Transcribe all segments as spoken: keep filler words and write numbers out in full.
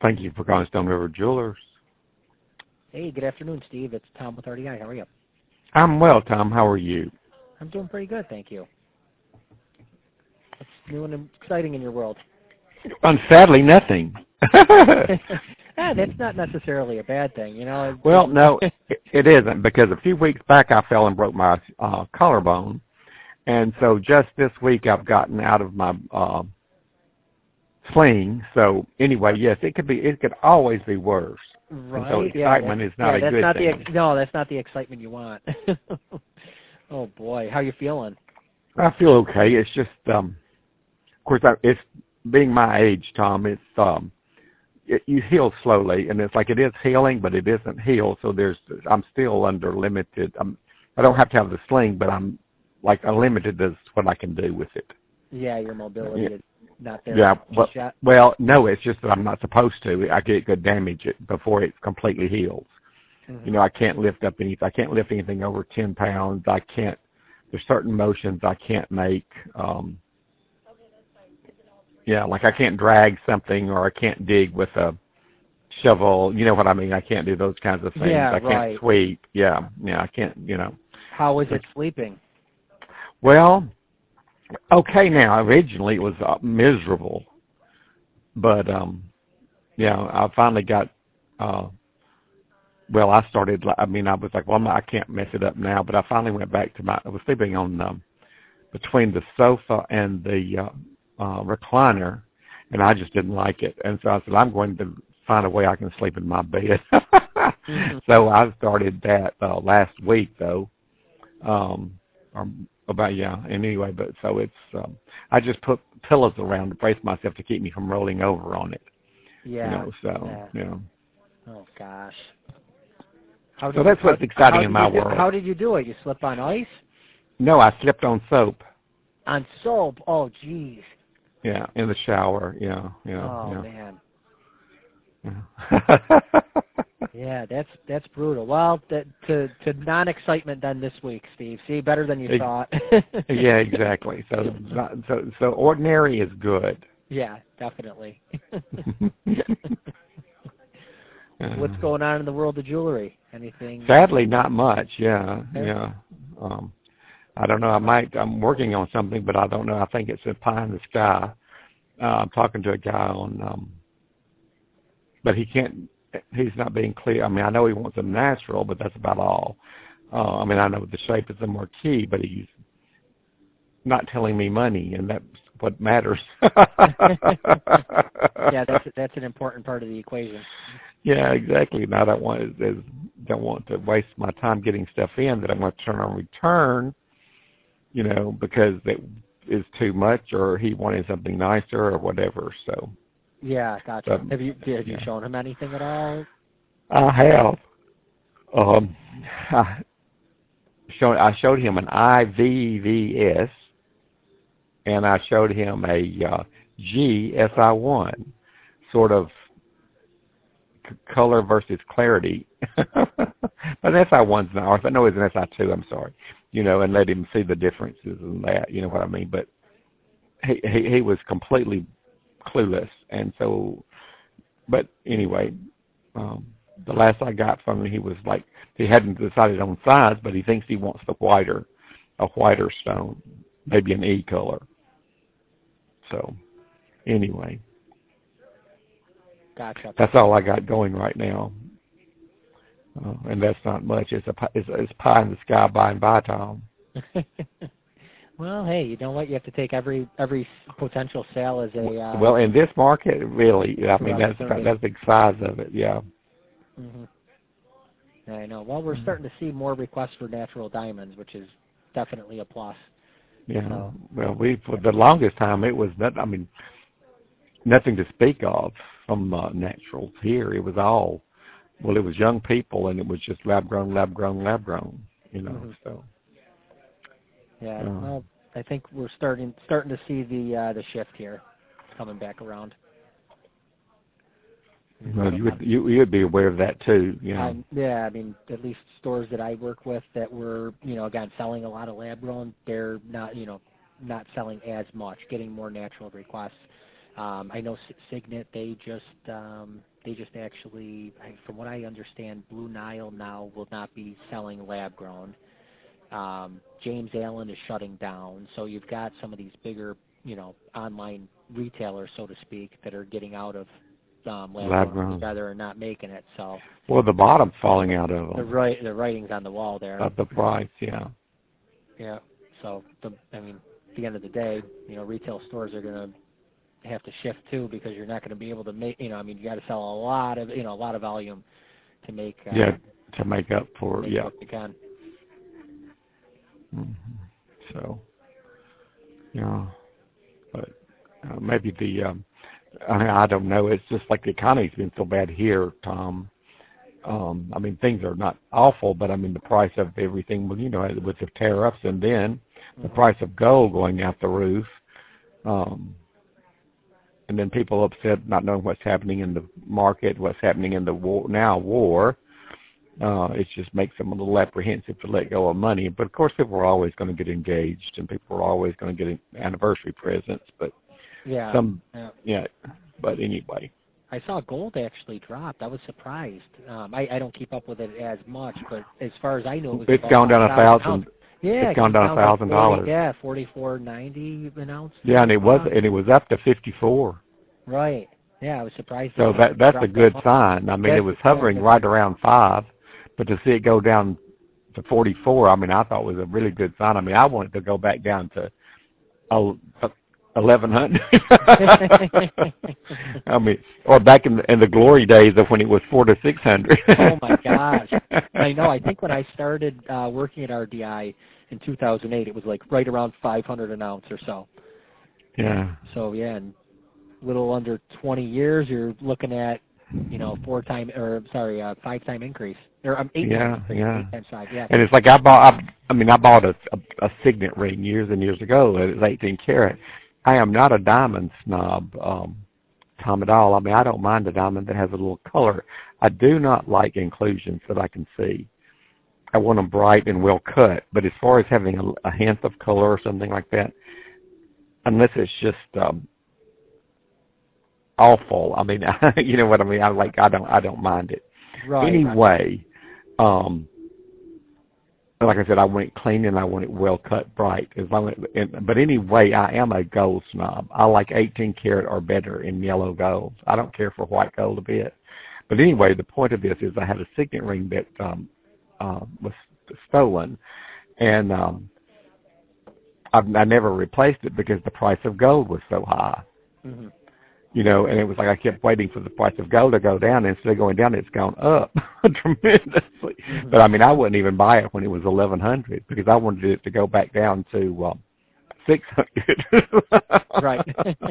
Thank you for calling Stone River Jewelers. Hey, good afternoon, Steve. It's Tom with R D I. How are you? I'm well, Tom. How are you? I'm doing pretty good, thank you. What's new and exciting in your world? Um, sadly, nothing. ah, that's not necessarily a bad thing, you know. Well, no, it, it isn't, because a few weeks back I fell and broke my uh, collarbone, and so just this week I've gotten out of my uh, sling. So anyway, yes, it could be. It could always be worse. Right. And so excitement yeah, is not yeah, a that's good not thing. The, no, that's not the excitement you want. Oh boy, how you feeling? I feel okay. It's just, um, of course, I, it's being my age, Tom. It's um, it, you heal slowly, and it's like it is healing, but it isn't healed. So there's, I'm still under limited. I'm, I don't have to have the sling, but I'm like unlimited as what I can do with it. Yeah, your mobility Yeah. is not there. Yeah, well, yet. well, no, it's just that I'm not supposed to. I get good damage it before it completely heals. Mm-hmm. You know, I can't lift up anything. I can't lift anything over ten pounds. I can't. There's certain motions I can't make. Um, yeah, like I can't drag something, or I can't dig with a shovel. You know what I mean? I can't do those kinds of things. Yeah, I can't right. sweep. Yeah, yeah, I can't. You know. How was it sleeping? Well, okay. Now, originally it was uh, miserable, but um, yeah, I finally got. Uh, well, I started. I mean, I was like, well, I can't mess it up now. But I finally went back to my. I was sleeping on um, between the sofa and the uh, uh, recliner, and I just didn't like it. And so I said, I'm going to find a way I can sleep in my bed. Mm-hmm. So I started that uh, last week, though. Um, or about yeah. And anyway, but so it's. Um, I just put pillows around to brace myself to keep me from rolling over on it. Yeah. You know, so yeah. you know. Oh gosh. How So that's you, what's how, exciting how in my do, world. How did you do it? You slip on ice? No, I slipped on soap. On soap? Oh, geez. Yeah, in the shower. Yeah, yeah. Oh yeah. man. Yeah. Yeah, that's that's brutal. Well, that, to to non-excitement then this week, Steve. See, better than you thought. Yeah, exactly. So, so, so ordinary is good. Yeah, definitely. What's going on in the world of jewelry? Anything? Sadly, not much. Yeah, yeah. Um, I don't know. I might. I'm working on something, but I don't know. I think it's a pie in the sky. Uh, I'm talking to a guy on, um, but he can't. He's not being clear. I mean, I know he wants a natural, but that's about all. Uh, I mean, I know the shape is the more key, but he's not telling me money, and that's what matters. Yeah, that's that's an important part of the equation. Yeah, exactly. And I don't want is don't want to waste my time getting stuff in that I'm going to turn on return, you know, because that is too much, or he wanted something nicer, or whatever. So. Yeah, gotcha. Um, have you have you yeah. shown him anything at all? I have. Um, I showed I showed him an I V V S, and I showed him a uh, G S I one, sort of c- color versus clarity. But S I one's not. I know it's an S I two. I'm sorry, you know, and let him see the differences and that. You know what I mean? But he he, he was completely clueless, and so. But anyway, um, the last I got from him, he was like, he hadn't decided on size, but he thinks he wants the whiter, a whiter stone, maybe an E color. So anyway, gotcha. That's all I got going right now. Uh, and that's not much. It's a it's, it's pie in the sky by and by, Tom. Well, hey, you know what? You have to take every every potential sale as a uh, well in this market, really. I mean, that's opportunity. that's the big size of it. Yeah. Mm-hmm. I know. Well, we're starting to see more requests for natural diamonds, which is definitely a plus. Yeah. So. Well, we for the longest time it was not. I mean, nothing to speak of from uh, naturals here. It was all well, it was young people, and it was just lab grown, lab grown, lab grown. You know, Mm-hmm. so. Yeah. Uh, well, I think we're starting starting to see the uh, the shift here coming back around. Well, you would you you'd be aware of that too, you know. Um, yeah, I mean, at least stores that I work with that were, you know, again selling a lot of lab grown, they're not, you know, not selling as much, getting more natural requests. Um, I know Signet, they just um, they just actually, from what I understand, Blue Nile now will not be selling lab grown. Um, James Allen is shutting down, so you've got some of these bigger, you know, online retailers, so to speak, that are getting out of um, lab, lab grown grown. together and not making it. So well, the bottom's falling out of them. the right the writing's on the wall there. Of the price, yeah. Yeah. So the I mean, at the end of the day, you know, retail stores are going to have to shift too, because you're not going to be able to make, you know, I mean, you got to sell a lot of, you know, a lot of volume to make. Uh, yeah, to make up for make yeah. what you can. Mm-hmm. So, yeah, but uh, maybe the um, I, mean, I don't know. It's just like the economy's been so bad here, Tom. Um, I mean, things are not awful, but I mean, the price of everything, well, you know, with the tariffs, and then the Mm-hmm. price of gold going out the roof, um, and then people upset not knowing what's happening in the market, what's happening in the war now war. Uh, it just makes them a little apprehensive to let go of money. But of course, people are always going to get engaged, and people are always going to get anniversary presents. But Yeah. some, yeah. yeah. But anyway. I saw gold actually dropped. I was surprised. Um, I, I don't keep up with it as much, but as far as I know, it was It's about gone down a thousand. ounce. Yeah, it's gone down a thousand like dollars. Yeah, forty-four ninety an ounce. Yeah, and it was and it was up to fifty-four. Right. Yeah, I was surprised. So that that's a good that sign. I mean, that's, it was hovering yeah, right around five, but to see it go down to forty-four, I mean, I thought was a really good sign. I mean, I wanted to go back down to eleven hundred. I mean, or back in the, in the glory days of when it was four to six hundred. Oh my gosh! I know. I think when I started uh, working at R D I in two thousand eight, it was like right around five hundred an ounce or so. Yeah. So yeah, in a little under twenty years, you're looking at, you know, four time or sorry, uh, five time increase or um, eight yeah, time increase, yeah. eight times five. Yeah. And it's like I bought. I, I mean, I bought a, a a signet ring years and years ago. It was eighteen karat. I am not a diamond snob, um, Tom, at all. I mean, I don't mind a diamond that has a little color. I do not like inclusions that I can see. I want them bright and well cut. But as far as having a, a hint of color or something like that, unless it's just um, awful, I mean, you know what I mean. I like. I don't. I don't mind it. Right. Anyway, um, like I said, I want it clean and I want it well cut, bright. As long as, and, but anyway, I am a gold snob. I like eighteen karat or better in yellow gold. I don't care for white gold a bit. But anyway, the point of this is I had a signet ring that um, uh, was stolen, and um, I've, I never replaced it because the price of gold was so high. Mm-hmm. You know, and it was like I kept waiting for the price of gold to go down. And instead of going down, it's gone up tremendously. Mm-hmm. But I mean, I wouldn't even buy it when it was eleven hundred because I wanted it to go back down to um, six hundred. Right.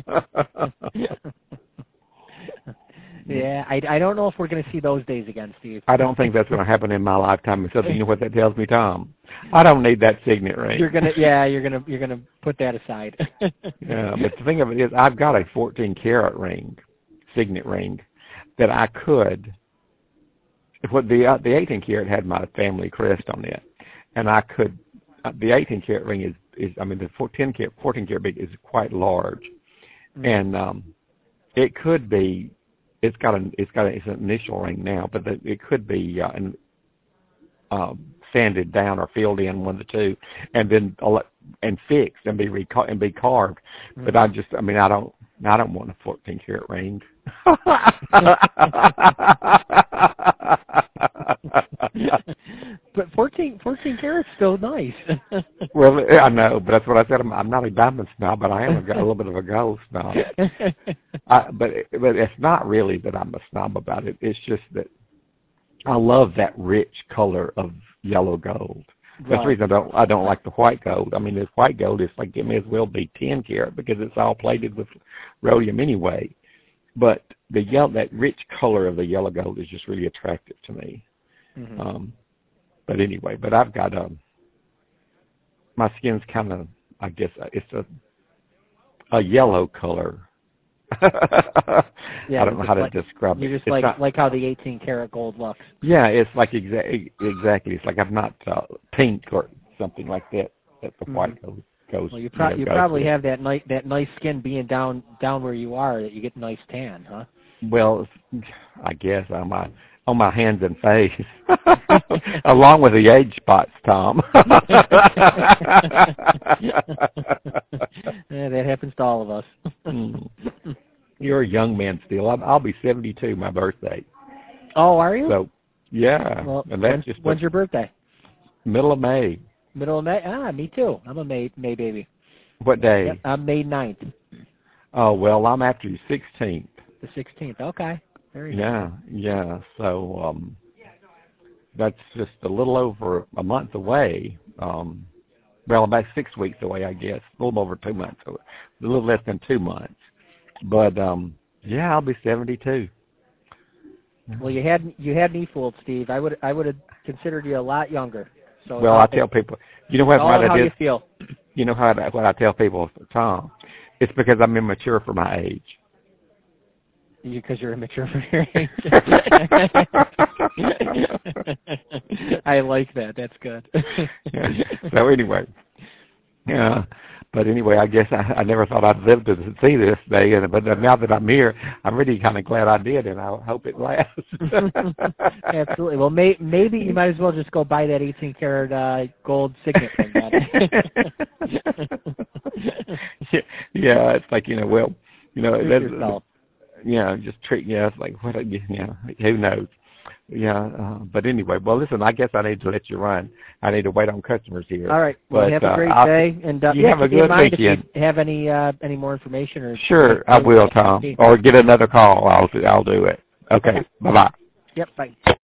Yeah, I, I don't know if we're going to see those days again, Steve. I don't think that's going to happen in my lifetime. So you know what that tells me, Tom? I don't need that signet ring. You're gonna, yeah, you're gonna, you're gonna put that aside. Yeah, but the thing of it is, I've got a fourteen karat ring, signet ring, that I could. What the uh, the eighteen karat had my family crest on it, and I could. Uh, the eighteen karat ring is is I mean the fourteen karat fourteen karat big is quite large, mm-hmm. and um, it could be. It's got an it's got a, it's an initial ring now, but the, it could be uh, an, um, sanded down or filled in, one of the two, and then and fixed and be reca- and be carved. Mm-hmm. But I just I mean I don't I don't want a fourteen karat ring. But fourteen, fourteen carats still nice. Well, I know, but that's what I said. I'm, I'm not a diamond snob, but I am a, a little bit of a gold snob. I, but but it's not really that I'm a snob about it. It's just that I love that rich color of yellow gold. That's right. The reason I don't I don't like the white gold. I mean, this white gold is like it may as well be ten karat because it's all plated with rhodium anyway. But the yellow, that rich color of the yellow gold is just really attractive to me. Mm-hmm. Um, but anyway, but I've got um, my skin's kind of, I guess it's a a yellow color. Yeah, I don't know how like, to describe you're it. just it's like not, like how the eighteen karat gold looks. Yeah, it's like exa- exactly. It's like I'm not uh, pink or something like that. That's the mm-hmm. white gold. goes. Well, you, pro- you, know, you goes probably through. have that nice that nice skin being down down where you are that you get nice tan, huh? Well, I guess on my on my hands and face, along with the age spots, Tom. Yeah, that happens to all of us. Mm. You're a young man still. I'll, I'll be seventy-two my birthday. Oh, are you? So, yeah. Well, and that's when's, just when's your birthday? Middle of May. Middle of May? Ah, me too. I'm a May May baby. What day? Yep, I'm May ninth. Oh, well, I'm after you sixteenth. The sixteenth. Okay. Very Yeah, nice. yeah. So um, that's just a little over a month away. Um, well, about six weeks away, I guess. A little over two months. A little less than two months. But um, yeah, I'll be seventy-two. Well, you had you had me fooled, Steve. I would I would have considered you a lot younger. So Well, I tell people, you know what? all What I how did, you feel. You know how I, what I tell people, Tom. It's because I'm immature for my age. Because you're immature for your age. I like that. That's good. Yeah. So anyway, yeah. But anyway, I guess I, I never thought I'd live to see this day, and but now that I'm here, I'm really kind of glad I did, and I hope it lasts. Absolutely. Well, may, maybe you might as well just go buy that eighteen karat uh, gold signet ring. yeah, yeah, it's like you know, well, you know, Treat that's, yourself. Yeah, just treat. Yeah, it's like what? You know, who knows? Yeah, uh, but anyway, well, listen, I guess I need to let you run. I need to wait on customers here. All right. Well, but, have a great uh, day, and uh, you yeah, have a keep me in good mind weekend. If you have any uh, any more information or sure, I will, Tom. Or get another call. I'll I'll do it. Okay. Okay. Bye bye. Yep. Bye.